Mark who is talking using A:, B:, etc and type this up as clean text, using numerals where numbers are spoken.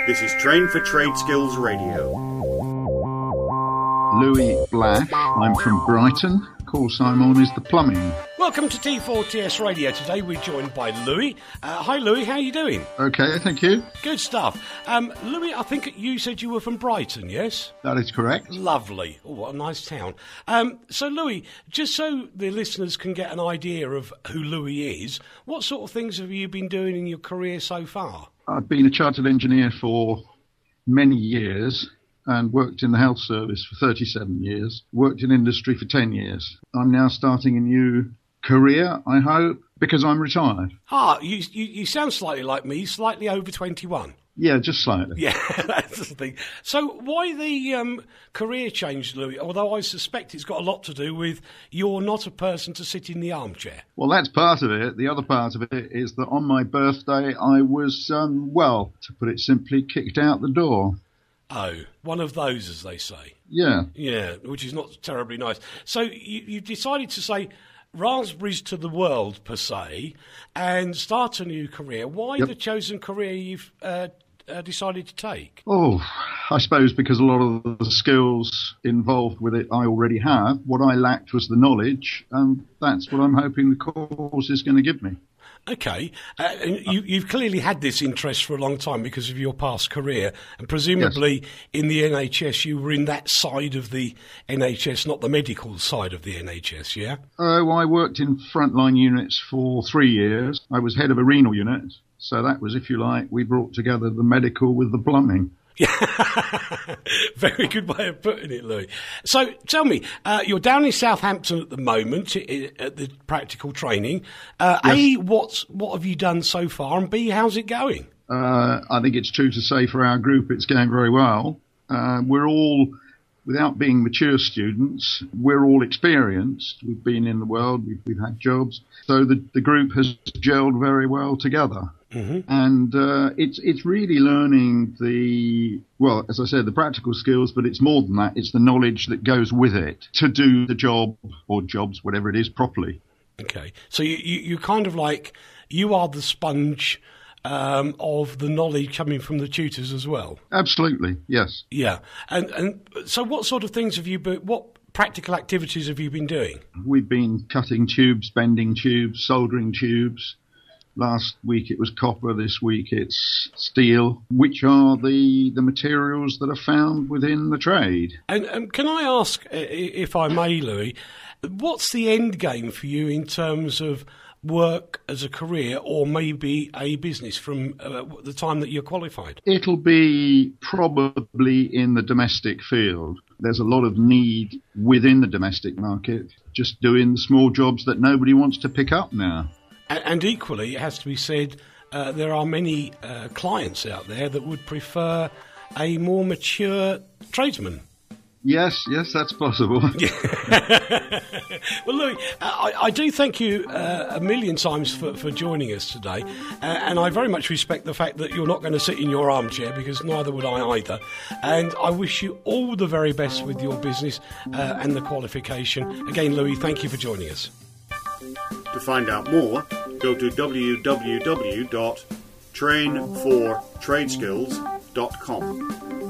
A: This is Train for Trade Skills Radio.
B: Louis Blash. I'm from Brighton. Course I'm on is the plumbing.
C: Welcome to T4TS Radio. Today we're joined by Louis. Hi Louis, how are you doing?
B: Okay, thank you.
C: Good stuff. Louis, I think you said you were from Brighton, yes?
B: That is correct.
C: Lovely. Oh, what a nice town. So Louis, just so the listeners can get an idea of who Louis is, what sort of things have you been doing in your career so far?
B: I've been a chartered engineer for many years and worked in the health service for 37 years, worked in industry for 10 years. I'm now starting a new career, I hope, because I'm retired.
C: You sound slightly like me, slightly over 21.
B: Yeah, just slightly.
C: Yeah, that's the thing. So why the career change, Louis? Although I suspect it's got a lot to do with you're not a person to sit in the armchair.
B: Well, that's part of it. The other part of it is that on my birthday I was, to put it simply, kicked out the door.
C: Oh, one of those, as they say.
B: Yeah.
C: Yeah, which is not terribly nice. So you decided to say raspberries to the world, per se, and start a new career. Why the chosen career you've decided to take?
B: Oh, I suppose because a lot of the skills involved with it I already have. What I lacked was the knowledge, and that's what I'm hoping the course is going to give me.
C: Okay, you've clearly had this interest for a long time because of your past career, and presumably in the NHS you were in that side of the NHS, not the medical side of the NHS, yeah?
B: I worked in frontline units for 3 years. I was head of a renal unit, so that was, if you like, we brought together the medical with the plumbing.
C: Very good way of putting it, Louis. So tell me, you're down in Southampton at the moment at the practical training.
B: Yes.
C: A, what have you done so far? And B, how's it going?
B: I think it's true to say for our group it's going very well. We're all, without being mature students, we're all experienced. We've been in the world, we've had jobs. So the group has gelled very well together. Mm-hmm. And it's really learning as I said, the practical skills, but it's more than that. It's the knowledge that goes with it to do the job or jobs, whatever it is, properly.
C: Okay. So you kind of like, you are the sponge of the knowledge coming from the tutors as well?
B: Absolutely, yes.
C: Yeah. And so what sort of things what practical activities have you been doing?
B: We've been cutting tubes, bending tubes, soldering tubes. Last week it was copper, this week it's steel, which are the materials that are found within the trade.
C: And can I ask, if I may, Louis, what's the end game for you in terms of work as a career or maybe a business from the time that you're qualified?
B: It'll be probably in the domestic field. There's a lot of need within the domestic market, just doing the small jobs that nobody wants to pick up now.
C: And equally, it has to be said, there are many clients out there that would prefer a more mature tradesman.
B: Yes, that's possible.
C: Well, Louis, I do thank you a million times for joining us today, and I very much respect the fact that you're not going to sit in your armchair, because neither would I either. And I wish you all the very best with your business and the qualification. Again, Louis, thank you for joining us.
A: To find out more, go to www.trainfortradeskills.com.